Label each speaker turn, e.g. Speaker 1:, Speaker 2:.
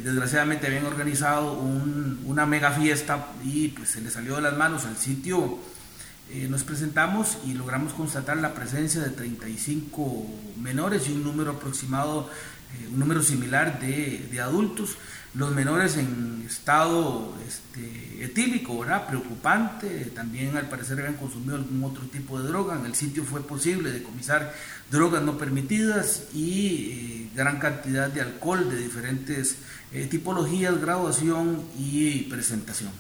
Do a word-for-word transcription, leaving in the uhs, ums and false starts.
Speaker 1: desgraciadamente habían organizado un, una mega fiesta y pues se les salió de las manos al sitio. Eh, nos presentamos y logramos constatar la presencia de treinta y cinco menores y un número aproximado, eh, un número similar de, de adultos. Los menores en estado este, etílico, ¿verdad? Preocupante. También al parecer habían consumido algún otro tipo de droga. En el sitio fue posible decomisar drogas no permitidas y eh, gran cantidad de alcohol de diferentes eh, tipologías, graduación y presentación.